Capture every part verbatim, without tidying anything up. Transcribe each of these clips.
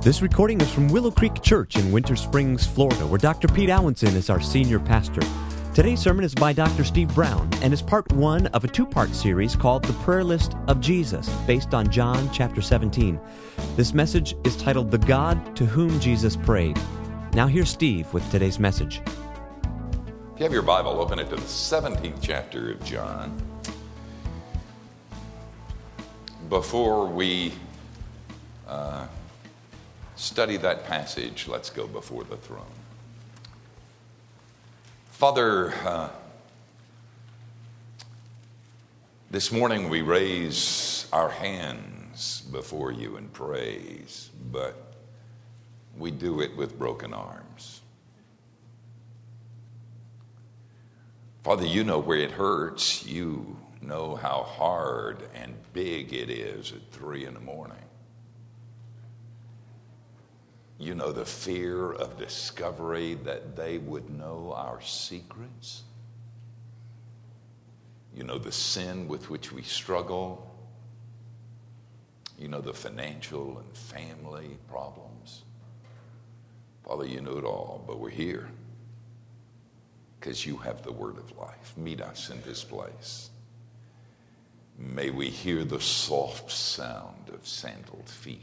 This recording is from Willow Creek Church in Winter Springs, Florida, where Doctor Pete Allenson is our senior pastor. Today's sermon is by Doctor Steve Brown and is part one of a two-part series called The Prayer List of Jesus, based on John chapter seventeen. This message is titled The God to Whom Jesus Prayed. Now here's Steve with today's message. If you have your Bible, open it to the seventeenth chapter of John. Before we uh, study that passage, let's go before the throne. Father, uh, this morning we raise our hands before you in praise, but we do it with broken arms. Father, you know where it hurts. You know how hard and big it is at three in the morning. You know the fear of discovery that they would know our secrets. You know the sin with which we struggle. You know the financial and family problems. Father, you know it all, but we're here because you have the word of life. Meet us in this place. May we hear the soft sound of sandaled feet.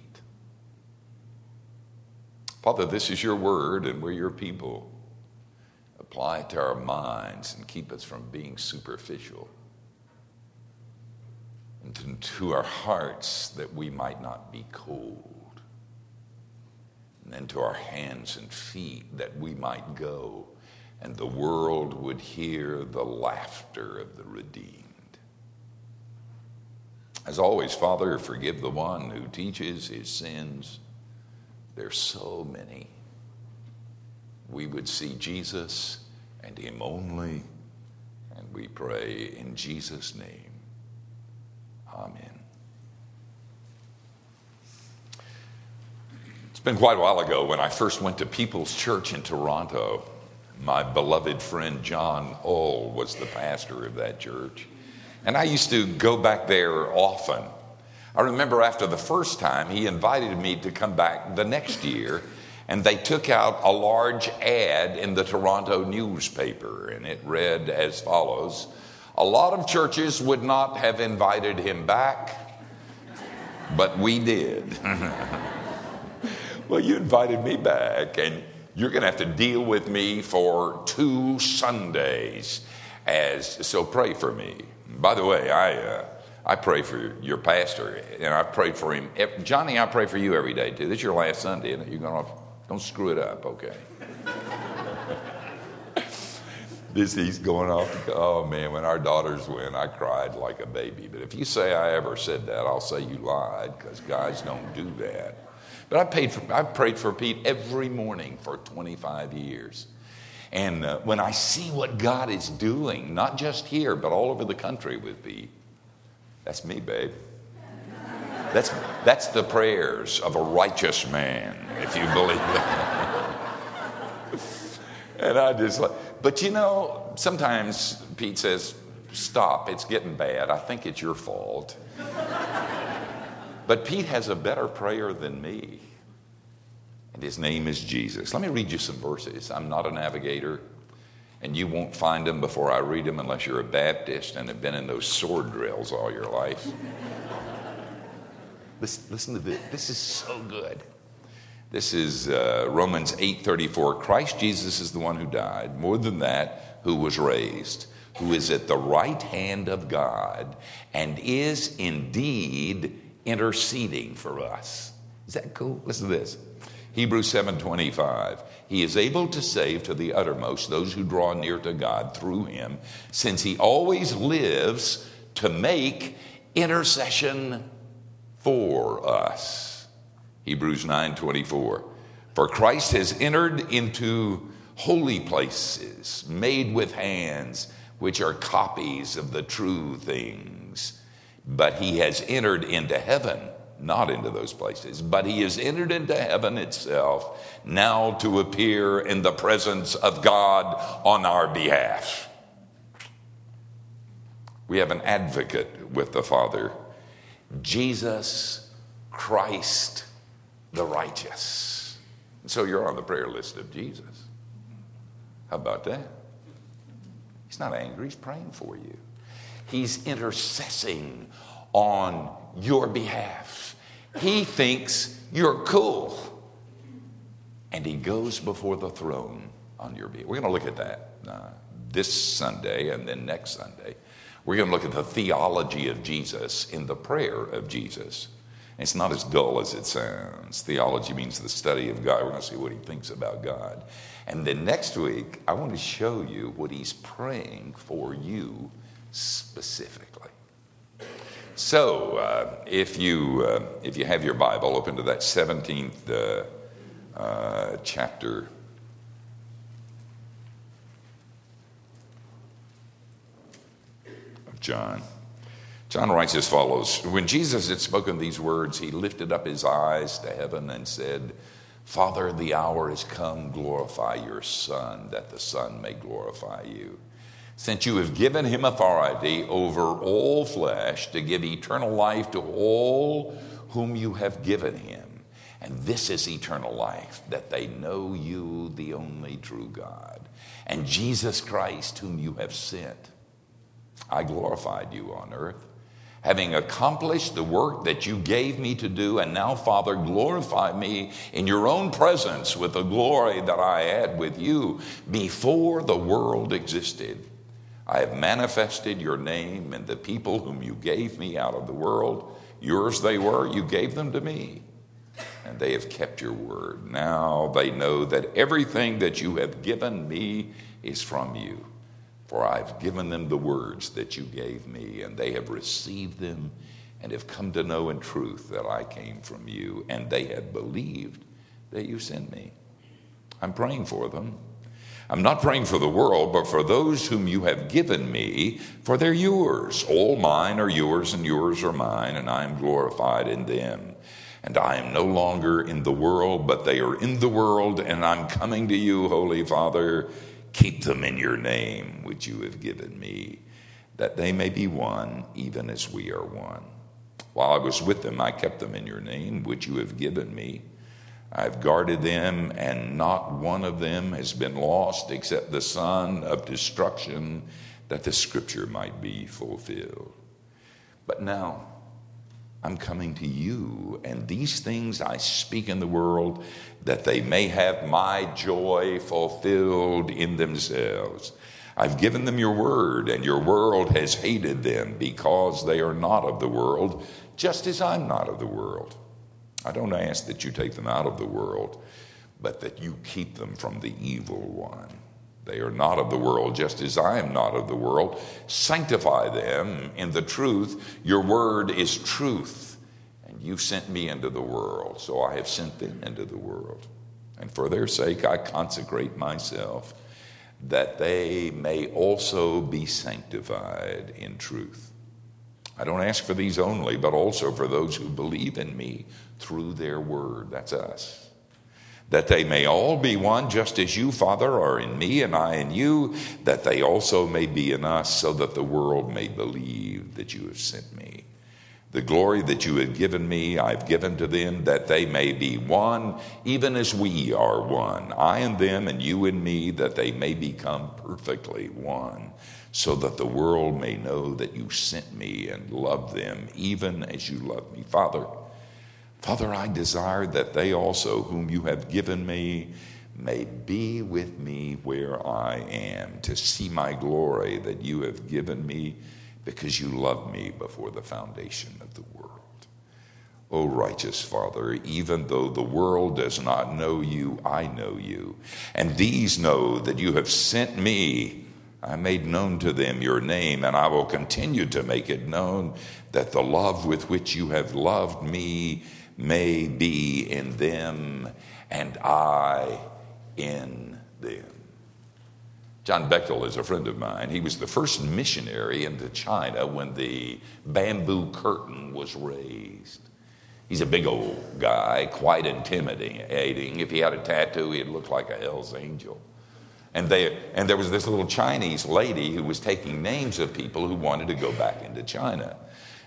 Father, this is your word, and we're your people. Apply it to our minds and keep us from being superficial. And to our hearts that we might not be cold. And then to our hands and feet that we might go and the world would hear the laughter of the redeemed. As always, Father, forgive the one who teaches his sins. There's so many. We would see Jesus and him only, and we pray in Jesus' name. Amen. It's been quite a while ago when I first went to People's Church in Toronto. My beloved friend John Hull was the pastor of that church, and I used to go back there often. I remember after the first time, he invited me to come back the next year, and they took out a large ad in the Toronto newspaper, and it read as follows: a lot of churches would not have invited him back, but we did. Well, you invited me back, and you're going to have to deal with me for two Sundays, as so pray for me. By the way, I... Uh, I pray for your pastor, and I prayed for him. Johnny, I pray for you every day, too. This is your last Sunday, and you're going to, don't screw it up, okay? this He's going off. Oh, man, when our daughters win, I cried like a baby. But if you say I ever said that, I'll say you lied, because guys don't do that. But I paid for, I've prayed for Pete every morning for twenty-five years. And uh, when I see what God is doing, not just here, but all over the country with Pete, that's me, babe. That's that's the prayers of a righteous man, if you believe that. And I just like, but you know, sometimes Pete says, stop, it's getting bad. I think it's your fault. But Pete has a better prayer than me. And his name is Jesus. Let me read you some verses. I'm not a navigator. And you won't find them before I read them unless you're a Baptist and have been in those sword drills all your life. listen, listen to this. This is so good. This is uh, Romans eight thirty-four. Christ Jesus is the one who died. More than that, who was raised, who is at the right hand of God and is indeed interceding for us. Is that cool? Listen to this. Hebrews seven twenty-five. He is able to save to the uttermost those who draw near to God through him, since he always lives to make intercession for us. Hebrews nine twenty-four. For Christ has entered into holy places made with hands, which are copies of the true things. But he has entered into heaven. Not into those places, but he has entered into heaven itself, now to appear in the presence of God on our behalf. We have an advocate with the Father, Jesus Christ the righteous. So you're on the prayer list of Jesus. How about that? He's not angry. He's praying for you. He's intercessing on your behalf. He thinks you're cool. And he goes before the throne on your behalf. We're going to look at that uh, this Sunday and then next Sunday. We're going to look at the theology of Jesus in the prayer of Jesus. It's not as dull as it sounds. Theology means the study of God. We're going to see what he thinks about God. And then next week, I want to show you what he's praying for you specifically. So, uh, if you uh, if you have your Bible, open to that seventeenth uh, uh, chapter. Of John. John writes as follows: When Jesus had spoken these words, he lifted up his eyes to heaven and said, Father, the hour has come, glorify your Son, that the Son may glorify you. Since you have given him authority over all flesh to give eternal life to all whom you have given him. And this is eternal life, that they know you, the only true God, and Jesus Christ, whom you have sent. I glorified you on earth, having accomplished the work that you gave me to do. And now, Father, glorify me in your own presence with the glory that I had with you before the world existed. I have manifested your name and the people whom you gave me out of the world. Yours they were, you gave them to me, and they have kept your word. Now they know that everything that you have given me is from you. For I've given them the words that you gave me, and they have received them and have come to know in truth that I came from you, and they have believed that you sent me. I'm praying for them. I'm not praying for the world, but for those whom you have given me, for they're yours. All mine are yours, and yours are mine, and I am glorified in them. And I am no longer in the world, but they are in the world, and I'm coming to you, Holy Father. Keep them in your name, which you have given me, that they may be one, even as we are one. While I was with them, I kept them in your name, which you have given me. I've guarded them, and not one of them has been lost except the son of destruction, that the scripture might be fulfilled. But now I'm coming to you, and these things I speak in the world, that they may have my joy fulfilled in themselves. I've given them your word, and your world has hated them, because they are not of the world, just as I'm not of the world. I don't ask that you take them out of the world, but that you keep them from the evil one. They are not of the world, just as I am not of the world. Sanctify them in the truth. Your word is truth. And you sent me into the world, so I have sent them into the world. And for their sake I consecrate myself, that they may also be sanctified in truth. I don't ask for these only, but also for those who believe in me through their word. That's us. That they may all be one, just as you, Father, are in me and I in you, that they also may be in us, so that the world may believe that you have sent me. The glory that you have given me, I've given to them, that they may be one, even as we are one. I and them, and you and me, that they may become perfectly one, so that the world may know that you sent me and loved them, even as you loved me. Father, Father, I desire that they also, whom you have given me, may be with me where I am, to see my glory that you have given me, because you loved me before the foundation of the world. O righteous Father, even though the world does not know you, I know you. And these know that you have sent me. I made known to them your name, and I will continue to make it known, that the love with which you have loved me may be in them, and I in them. John Bechtel is a friend of mine. He was the first missionary into China when the bamboo curtain was raised. He's a big old guy, quite intimidating. If he had a tattoo, he'd look like a Hell's Angel. And, they, and there was this little Chinese lady who was taking names of people who wanted to go back into China.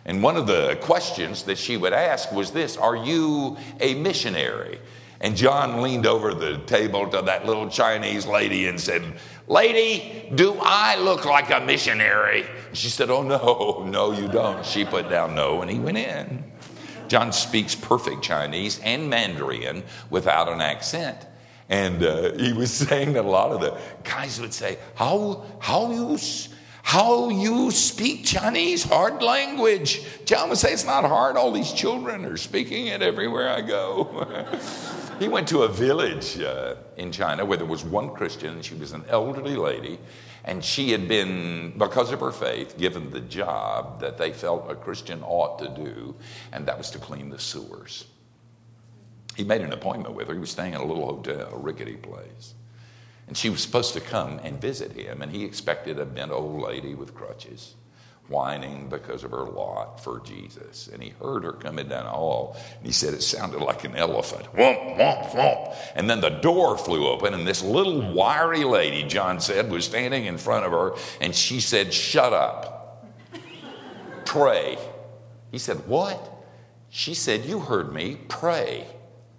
And one of the questions that she would ask was this: are you a missionary? And John leaned over the table to that little Chinese lady and said, "Lady, do I look like a missionary?" She said, "Oh, no, no, you don't." She put down no, and he went in. John speaks perfect Chinese and Mandarin without an accent. And uh, he was saying that a lot of the guys would say, how, how you... How you speak Chinese, hard language. John would say, it's not hard. All these children are speaking it everywhere I go. He went to a village uh, in China where there was one Christian, and she was an elderly lady, and she had been, because of her faith, given the job that they felt a Christian ought to do, and that was to clean the sewers. He made an appointment with her. He was staying in a little hotel, a rickety place. And she was supposed to come and visit him, and he expected a bent old lady with crutches, whining because of her lot for Jesus. And he heard her coming down the hall, and he said it sounded like an elephant. Whomp, whomp, whomp. And then the door flew open, and this little wiry lady, John said, was standing in front of her, and she said, "Shut up. Pray." He said, "What?" She said, "You heard me. Pray."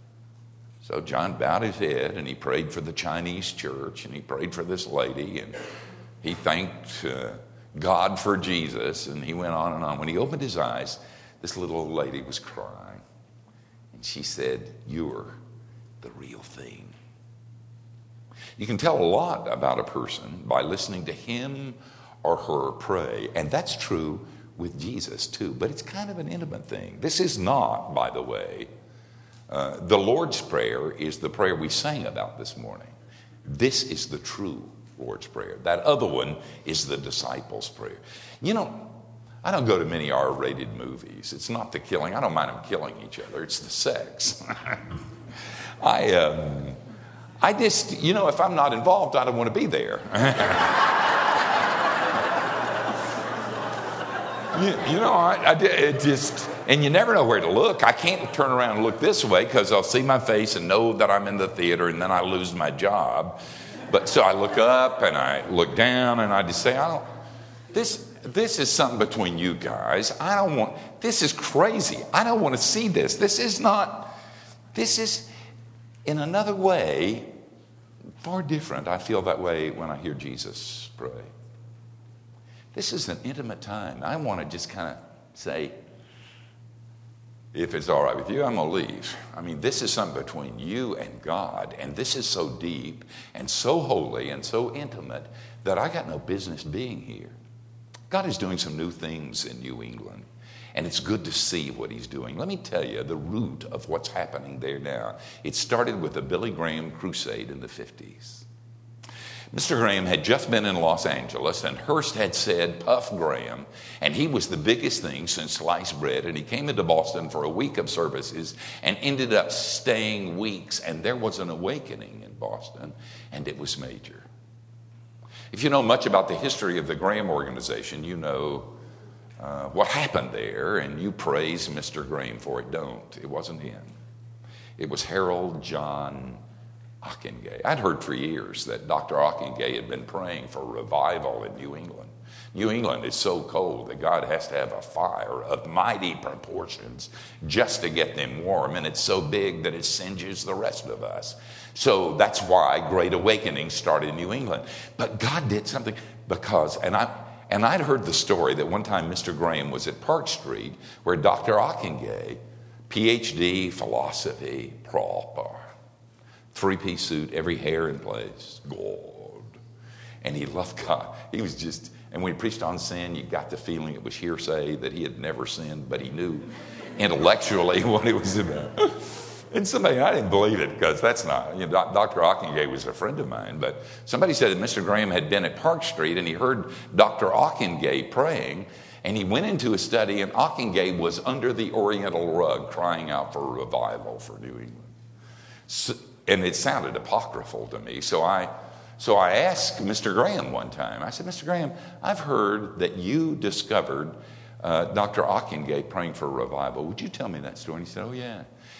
So John bowed his head, and he prayed for the Chinese church, and he prayed for this lady, and he thanked uh, God for Jesus, and he went on and on. When he opened his eyes, this little old lady was crying, and she said, "You're the real thing." You can tell a lot about a person by listening to him or her pray, and that's true with Jesus too, but it's kind of an intimate thing. This is not, by the way, Uh, the Lord's Prayer is the prayer we sang about this morning. This is the true Lord's Prayer. That other one is the disciples' prayer. You know, I don't go to many R-rated movies. It's not the killing. I don't mind them killing each other. It's the sex. I, um, I just, you know, if I'm not involved, I don't want to be there. you, you know, I, I it just... And you never know where to look. I can't turn around and look this way because I'll see my face and know that I'm in the theater, and then I lose my job. But so I look up and I look down, and I just say, I don't, this, this is something between you guys. I don't want, this is crazy. I don't want to see this. This is not, this is in another way far different. I feel that way when I hear Jesus pray. This is an intimate time. I want to just kind of say, if it's all right with you, I'm going to leave. I mean, this is something between you and God, and this is so deep and so holy and so intimate that I got no business being here. God is doing some new things in New England, and it's good to see what he's doing. Let me tell you the root of what's happening there now. It started with the Billy Graham crusade in the fifties. Mister Graham had just been in Los Angeles, and Hearst had said, "Puff Graham," and he was the biggest thing since sliced bread, and he came into Boston for a week of services and ended up staying weeks, and there was an awakening in Boston, and it was major. If you know much about the history of the Graham organization, you know uh, what happened there, and you praise Mister Graham for it. Don't. It wasn't him. It was Harold John Ockenga. I'd heard for years that Doctor Ockenga had been praying for revival in New England. New England is so cold that God has to have a fire of mighty proportions just to get them warm, and it's so big that it singes the rest of us. So that's why Great Awakening started in New England. But God did something because, and I and I'd heard the story that one time Mister Graham was at Park Street where Doctor Ockenga, P H D, philosophy, proper, three-piece suit, every hair in place, gold. And he loved God. He was just, and when he preached on sin, you got the feeling it was hearsay, that he had never sinned, but he knew intellectually what it was about. And somebody, I didn't believe it because that's not, you know, Doctor Ockenga was a friend of mine, but somebody said that Mister Graham had been at Park Street and he heard Doctor Ockenga praying, and he went into a study, and Ockenga was under the Oriental rug crying out for revival for New England. So, and it sounded apocryphal to me. So I so I asked Mister Graham one time, I said, "Mister Graham, I've heard that you discovered uh, Doctor Ockenga praying for revival. Would you tell me that story?" And he said, "Oh, yeah."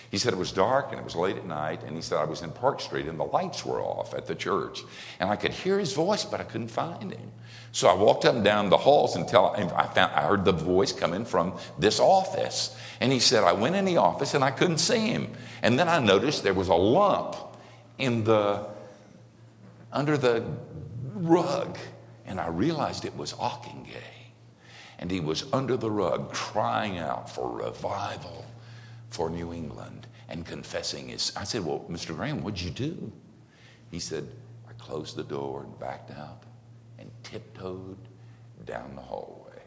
He said it was dark and it was late at night, and he said I was in Park Street and the lights were off at the church. And I could hear his voice, but I couldn't find him. So I walked up and down the halls until I found I heard the voice coming from this office. And he said I went in the office and I couldn't see him. And then I noticed there was a lump in the under the rug, and I realized it was Ockingay. And he was under the rug crying out for revival for New England and confessing his. I said, well, Mister Graham, what'd you do? He said, I closed the door and backed out and tiptoed down the hallway.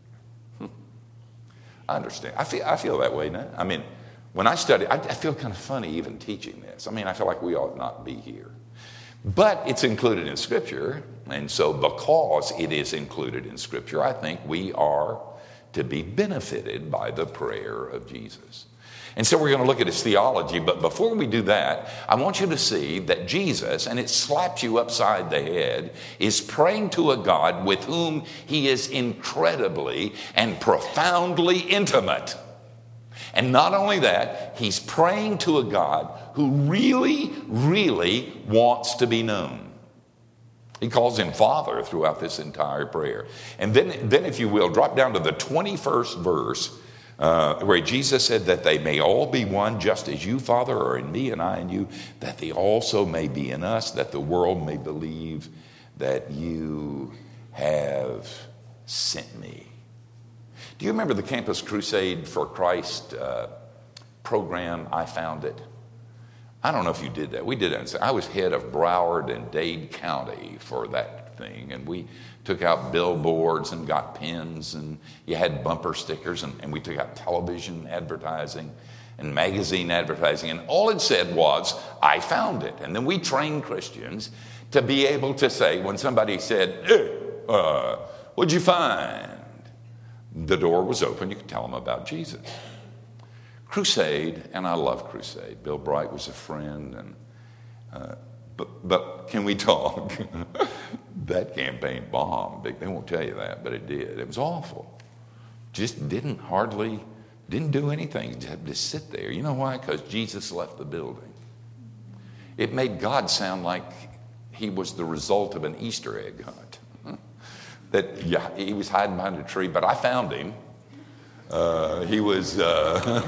I understand. I feel I feel that way now. I mean, when I study, I, I feel kind of funny even teaching this. I mean, I feel like we ought not be here. But it's included in Scripture, and so because it is included in Scripture, I think we are to be benefited by the prayer of Jesus. And so we're going to look at his theology, but before we do that, I want you to see that Jesus, and it slaps you upside the head, is praying to a God with whom he is incredibly and profoundly intimate. And not only that, he's praying to a God who really, really wants to be known. He calls him Father throughout this entire prayer. And then, then if you will, drop down to the twenty-first verse, uh, where Jesus said that they may all be one, just as you, Father, are in me and I in you, that they also may be in us, that the world may believe that you have sent me. Do you remember the Campus Crusade for Christ uh, program? I found it. I don't know if you did that. We did that. I was head of Broward and Dade County for that thing, and we took out billboards and got pins, and you had bumper stickers, and, and we took out television advertising and magazine advertising, and all it said was, I found it. And then we trained Christians to be able to say, when somebody said, hey, uh, what'd you find? The door was open. You could tell them about Jesus. Crusade, and I love Crusade. Bill Bright was a friend, and uh, but but can we talk? That campaign bombed. They, they won't tell you that, but it did. It was awful. Just didn't hardly didn't do anything. Just had to sit there. You know why? Because Jesus left the building. It made God sound like he was the result of an Easter egg hunt. That yeah, he was hiding behind a tree, but I found him. Uh, he was, uh,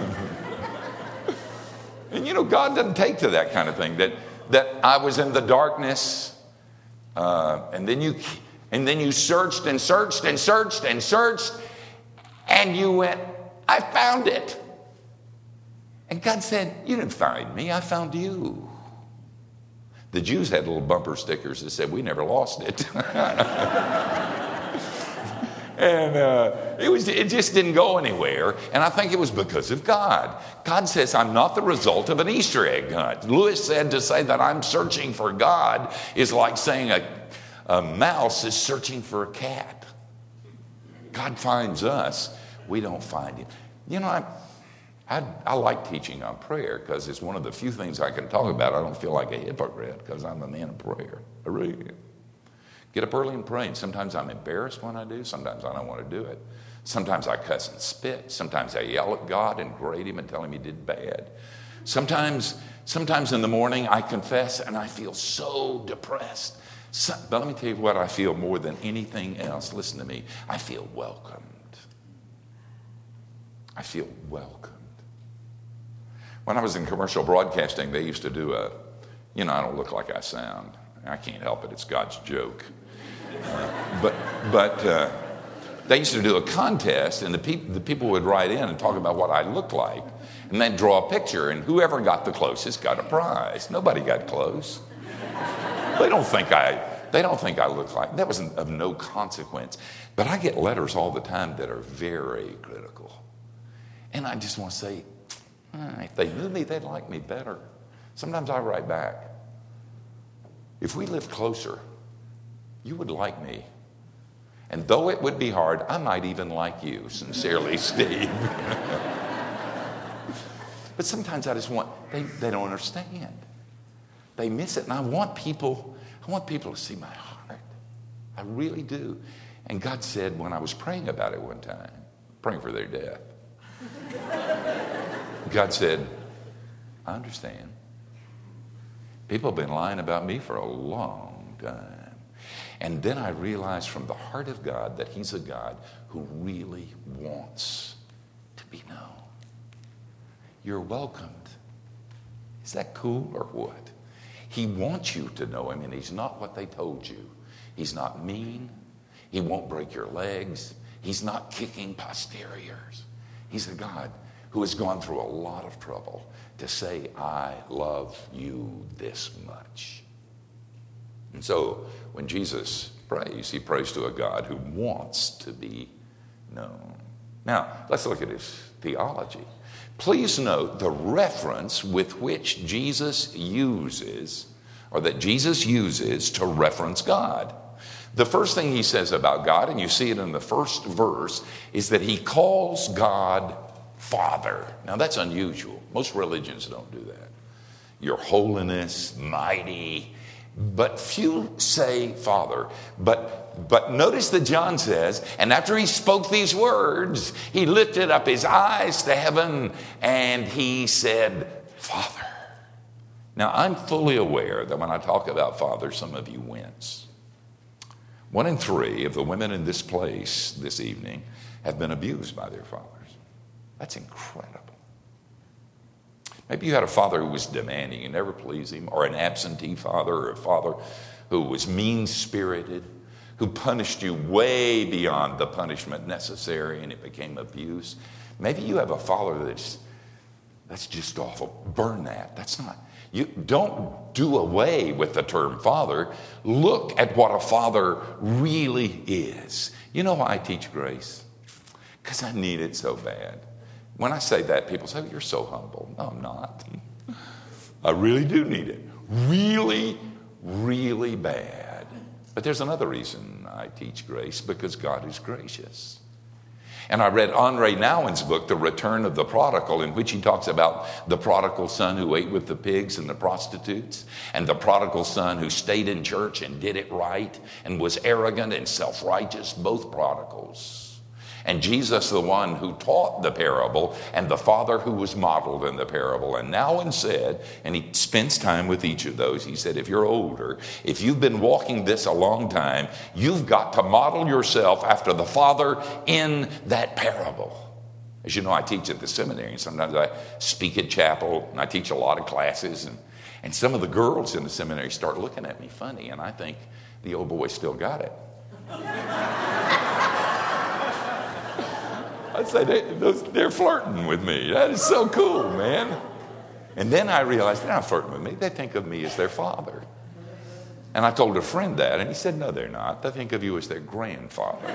and you know, God doesn't take to that kind of thing. That that I was in the darkness, uh, and then you, and then you searched and searched and searched and searched, and you went, I found it. And God said, you didn't find me, I found you. The Jews had little bumper stickers that said, we never lost it. And uh, it was it just didn't go anywhere. And I think it was because of God. God says, I'm not the result of an Easter egg hunt. Lewis said to say that I'm searching for God is like saying a, a mouse is searching for a cat. God finds us. We don't find him. You know, I, I, I like teaching on prayer because it's one of the few things I can talk about. I don't feel like a hypocrite because I'm a man of prayer. I really am. Get up early and pray. And sometimes I'm embarrassed when I do. Sometimes I don't want to do it. Sometimes I cuss and spit. Sometimes I yell at God and grade him and tell him he did bad. Sometimes, sometimes in the morning I confess and I feel so depressed. So, but let me tell you what I feel more than anything else. Listen to me. I feel welcomed. I feel welcomed. When I was in commercial broadcasting, they used to do a, you know, I don't look like I sound. I can't help it. It's God's joke. Uh, but but uh, they used to do a contest, and the, peop- the people would write in and talk about what I looked like, and then draw a picture, and whoever got the closest got a prize. Nobody got close. They don't think I they don't think I look like that was of no consequence. But I get letters all the time that are very critical, and I just want to say, ah, if they knew me, they'd like me better. Sometimes I write back, if we lived closer, you would like me. And though it would be hard, I might even like you. Sincerely, Steve. But sometimes I just want, they, they don't understand. They miss it. And I want people, I want people to see my heart. I really do. And God said, when I was praying about it one time, praying for their death, God said, I understand. People have been lying about me for a long time. And then I realized from the heart of God that he's a God who really wants to be known. You're welcomed. Is that cool or what? He wants you to know him, and he's not what they told you. He's not mean. He won't break your legs. He's not kicking posteriors. He's a God who has gone through a lot of trouble to say, I love you this much. And so when Jesus prays, he prays to a God who wants to be known. Now, let's look at his theology. Please note the reference with which Jesus uses, or that Jesus uses to reference God. The first thing he says about God, and you see it in the first verse, is that he calls God Father. Now that's unusual. Most religions don't do that. Your holiness, mighty, but few say Father. But, but notice that John says, and after he spoke these words, he lifted up his eyes to heaven and he said, Father. Now I'm fully aware that when I talk about Father, some of you wince. One in three of the women in this place this evening have been abused by their fathers. That's incredible. Maybe you had a father who was demanding, you never pleased him, or an absentee father, or a father who was mean-spirited, who punished you way beyond the punishment necessary, and it became abuse. Maybe you have a father that's, that's just awful. Burn that. That's not... You don't do away with the term father. Look at what a father really is. You know why I teach grace? Because I need it so bad. When I say that, people say, oh, you're so humble. No, I'm not. I really do need it. Really, really bad. But there's another reason I teach grace, because God is gracious. And I read Andre Nouwen's book, The Return of the Prodigal, in which he talks about the prodigal son who ate with the pigs and the prostitutes, and the prodigal son who stayed in church and did it right and was arrogant and self-righteous, both prodigals. And Jesus, the one who taught the parable, and the father who was modeled in the parable. And Nouwen said, and he spends time with each of those, he said, if you're older, if you've been walking this a long time, you've got to model yourself after the father in that parable. As you know, I teach at the seminary, and sometimes I speak at chapel, and I teach a lot of classes, and, and some of the girls in the seminary start looking at me funny, and I think the old boy still got it. I'd say they, those, they're flirting with me. That is so cool, man. And then I realized they're not flirting with me. They think of me as their father. And I told a friend that, and he said, no, they're not. They think of you as their grandfather.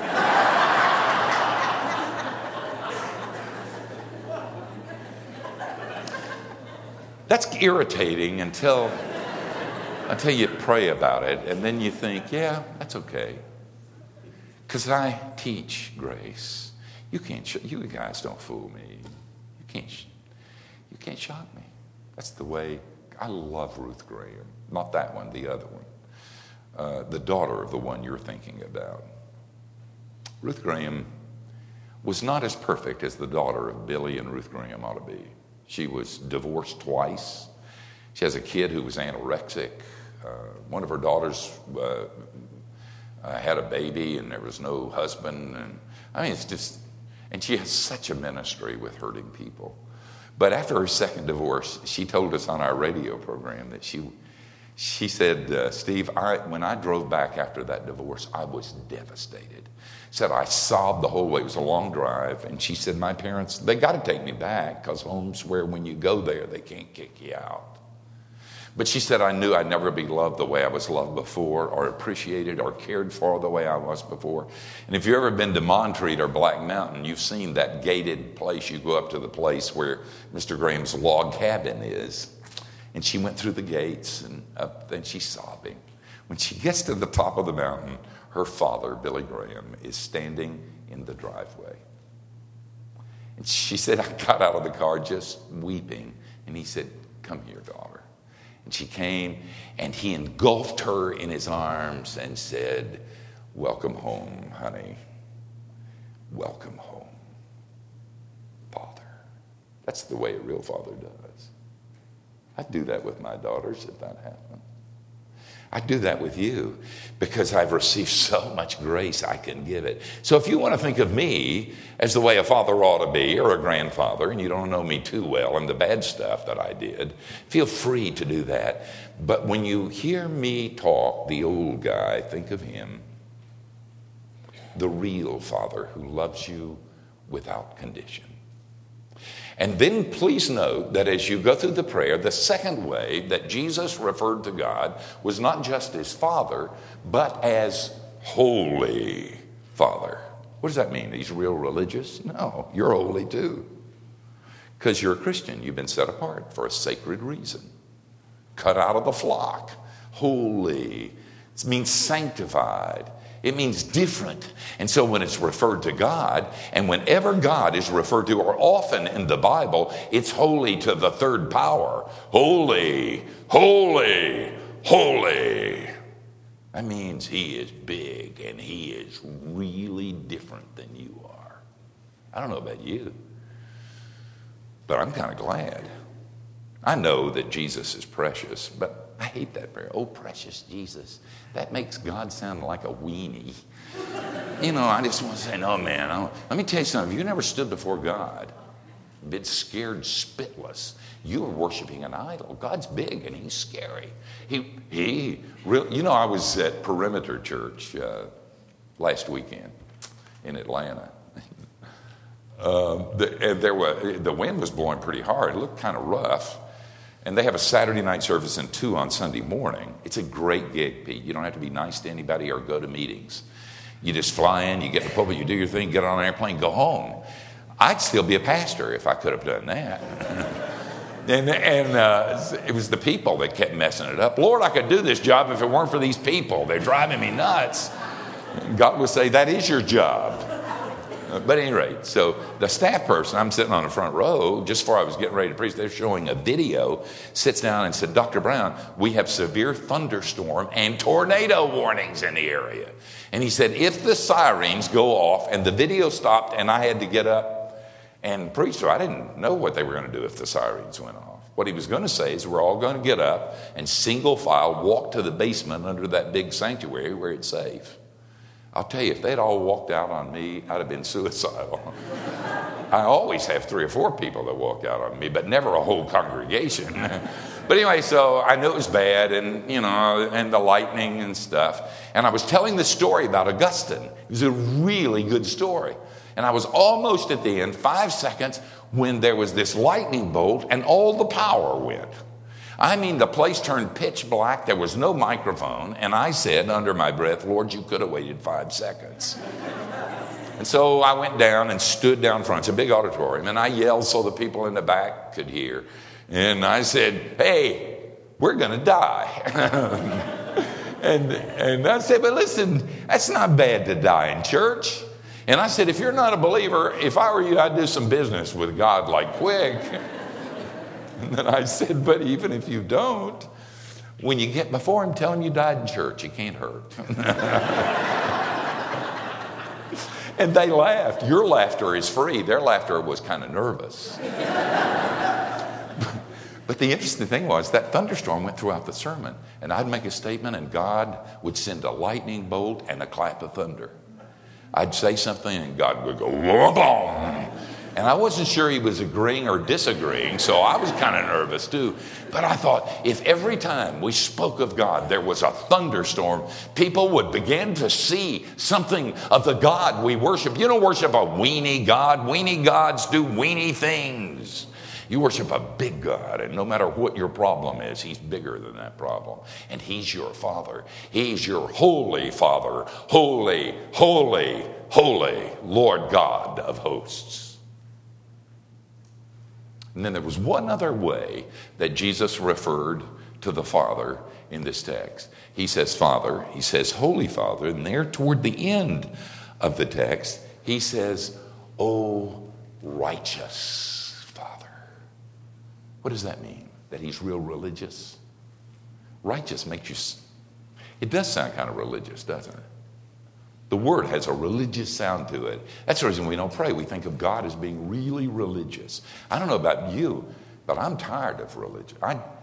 That's irritating until, until you pray about it, and then you think, yeah, that's okay. Because I teach grace. You can't, sh- you guys don't fool me. You can't, sh- you can't shock me. That's the way. I love Ruth Graham. Not that one, the other one. Uh, the daughter of the one you're thinking about. Ruth Graham was not as perfect as the daughter of Billy and Ruth Graham ought to be. She was divorced twice. She has a kid who was anorexic. Uh, one of her daughters uh, uh, had a baby, and there was no husband. And I mean, it's just... And she has such a ministry with hurting people. But after her second divorce, she told us on our radio program that she she said, uh, Steve, I, when I drove back after that divorce, I was devastated. Said I sobbed the whole way. It was a long drive. And she said, my parents, they got to take me back because homes where when you go there, they can't kick you out. But she said, I knew I'd never be loved the way I was loved before, or appreciated or cared for the way I was before. And if you've ever been to Montreat or Black Mountain, you've seen that gated place. You go up to the place where Mister Graham's log cabin is. And she went through the gates and up, and she's sobbing. When she gets to the top of the mountain, her father, Billy Graham, is standing in the driveway. And she said, I got out of the car just weeping. And he said, come here, daughter. And she came, and he engulfed her in his arms and said, welcome home, honey. Welcome home, Father. That's the way a real father does. I'd do that with my daughters if that happened. I do that with you because I've received so much grace I can give it. So if you want to think of me as the way a father ought to be or a grandfather, and you don't know me too well and the bad stuff that I did, feel free to do that. But when you hear me talk, the old guy, think of him, the real father who loves you without condition. And then please note that as you go through the prayer, the second way that Jesus referred to God was not just as Father, but as Holy Father. What does that mean? He's real religious? No, you're holy too. Because you're a Christian. You've been set apart for a sacred reason. Cut out of the flock. Holy. It means sanctified. It means different. And so when it's referred to God, and whenever God is referred to, or often in the Bible, it's holy to the third power. Holy, holy, holy. That means he is big and he is really different than you are. I don't know about you, but I'm kind of glad. I know that Jesus is precious, but I hate that prayer. Oh, precious Jesus. That makes God sound like a weenie. You know, I just want to say, no, man. I don't. Let me tell you something. If you never stood before God, been scared spitless, you are worshiping an idol. God's big and he's scary. He, he, real, you know, I was at Perimeter Church uh, last weekend in Atlanta. uh, the, and there were, the wind was blowing pretty hard. It looked kind of rough. And they have a Saturday night service and two on Sunday morning. It's a great gig, Pete. You don't have to be nice to anybody or go to meetings. You just fly in, you get in the pulpit, you do your thing, get on an airplane, go home. I'd still be a pastor if I could have done that. and and uh, it was the people that kept messing it up. Lord, I could do this job if it weren't for these people. They're driving me nuts. God would say, that is your job. But at any rate, so the staff person, I'm sitting on the front row, just before I was getting ready to preach, they're showing a video, sits down and said, Doctor Brown, we have severe thunderstorm and tornado warnings in the area. And he said, if the sirens go off, and the video stopped and I had to get up and preach, so I didn't know what they were going to do if the sirens went off. What he was going to say is we're all going to get up and single file walk to the basement under that big sanctuary where it's safe. I'll tell you, if they'd all walked out on me, I'd have been suicidal. I always have three or four people that walk out on me, but never a whole congregation. But anyway, so I knew it was bad, and, you know, and the lightning and stuff. And I was telling the story about Augustine. It was a really good story. And I was almost at the end, five seconds, when there was this lightning bolt, and all the power went. I mean, the place turned pitch black. There was no microphone. And I said under my breath, Lord, you could have waited five seconds. And so I went down and stood down front. It's a big auditorium. And I yelled so the people in the back could hear. And I said, hey, we're going to die. and, and I said, but listen, that's not bad to die in church. And I said, if you're not a believer, if I were you, I'd do some business with God like quick. And then I said, but even if you don't, when you get before him, tell him you died in church. It can't hurt. And they laughed. Your laughter is free. Their laughter was kind of nervous. But the interesting thing was that thunderstorm went throughout the sermon. And I'd make a statement and God would send a lightning bolt and a clap of thunder. I'd say something and God would go, boom. And I wasn't sure he was agreeing or disagreeing, so I was kind of nervous too. But I thought, if every time we spoke of God, there was a thunderstorm, people would begin to see something of the God we worship. You don't worship a weenie God. Weenie gods do weenie things. You worship a big God, and no matter what your problem is, he's bigger than that problem. And he's your Father. He's your holy Father. Holy, holy, holy Lord God of hosts. And then there was one other way that Jesus referred to the Father in this text. He says Father, he says Holy Father, and there toward the end of the text, he says, Oh, righteous Father. What does that mean? That he's real religious? Righteous makes you, it does sound kind of religious, doesn't it? The word has a religious sound to it. That's the reason we don't pray. We think of God as being really religious. I don't know about you, but I'm tired of religion. I,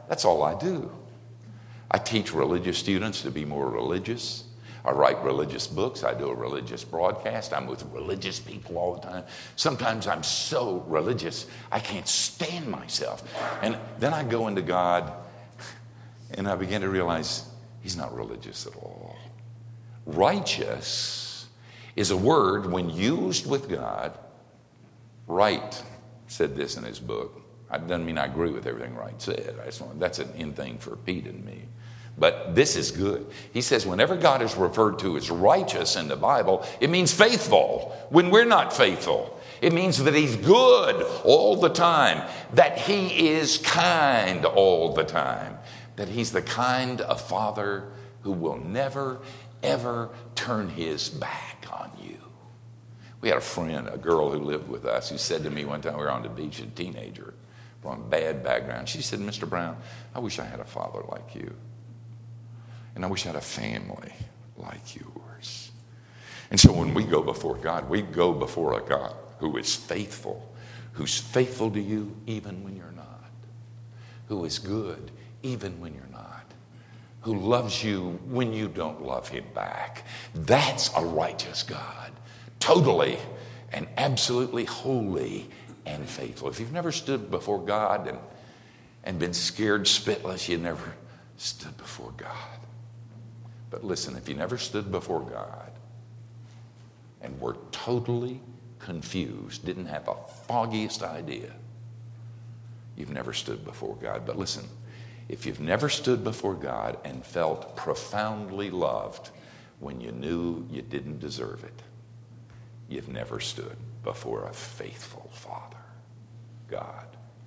That's all I do. I teach religious students to be more religious. I write religious books. I do a religious broadcast. I'm with religious people all the time. Sometimes I'm so religious, I can't stand myself. And then I go into God, and I begin to realize he's not religious at all. Righteous is a word, when used with God. Wright said this in his book. It doesn't mean I agree with everything Wright said. I just want, that's an in thing for Pete and me. But this is good. He says whenever God is referred to as righteous in the Bible, it means faithful when we're not faithful. It means that he's good all the time, that he is kind all the time, that he's the kind of father who will never, ever turn his back on you. We had a friend, a girl who lived with us, who said to me one time, we were on the beach, a teenager from a bad background. She said, Mister Brown, I wish I had a father like you. And I wish I had a family like yours. And so when we go before God, we go before a God who is faithful, who's faithful to you even when you're not, who is good even when you're not, who loves you when you don't love him back. That's a righteous God, totally and absolutely holy and faithful. If you've never stood before God and, and been scared spitless, you never stood before God. But listen, if you never stood before God and were totally confused, didn't have the foggiest idea, you've never stood before God. But listen, if you've never stood before God and felt profoundly loved when you knew you didn't deserve it, you've never stood before a faithful Father, God.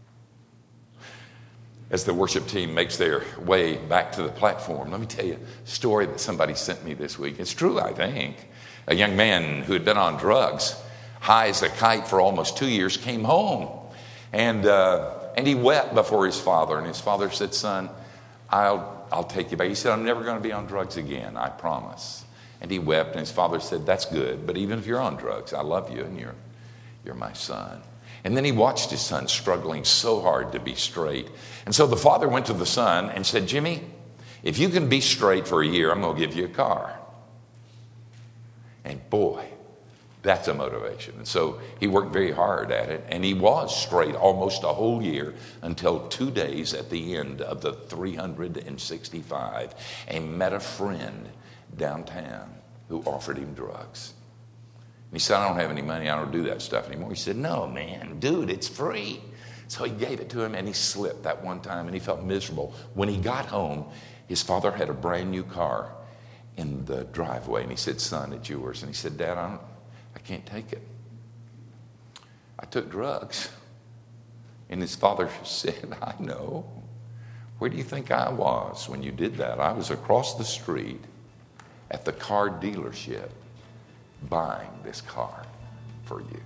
As the worship team makes their way back to the platform, let me tell you a story that somebody sent me this week. It's true, I think. A young man who had been on drugs, high as a kite for almost two years, came home. And uh, and he wept before his father. And his father said, son, I'll, I'll take you back. He said, I'm never going to be on drugs again, I promise. And he wept, and his father said, that's good. But even if you're on drugs, I love you, and you're you're my son. And then he watched his son struggling so hard to be straight. And so the father went to the son and said, Jimmy, if you can be straight for a year, I'm going to give you a car. And boy, that's a motivation. And so he worked very hard at it, and he was straight almost a whole year until two days at the end of the three hundred sixty-five, and met a friend downtown who offered him drugs. And he said, I don't have any money. I don't do that stuff anymore. He said, no, man, dude, it's free. So he gave it to him, and he slipped that one time, and he felt miserable. When he got home, his father had a brand new car in the driveway, and he said, son, it's yours. And he said, Dad, I, don't, I can't take it. I took drugs. And his father said, I know. Where do you think I was when you did that? I was across the street at the car dealership buying this car for you.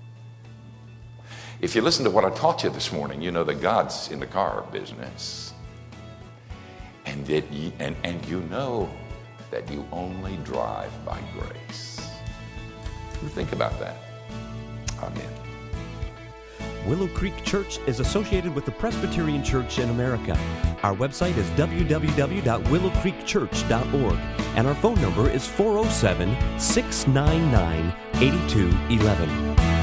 If you listen to what I taught you this morning, you know that God's in the car business. And, that you, and, and you know that you only drive by grace. You think about that. Amen. Willow Creek Church is associated with the Presbyterian Church in America. Our website is w w w dot willow creek church dot org, and our phone number is four oh seven, six nine nine, eight two one one.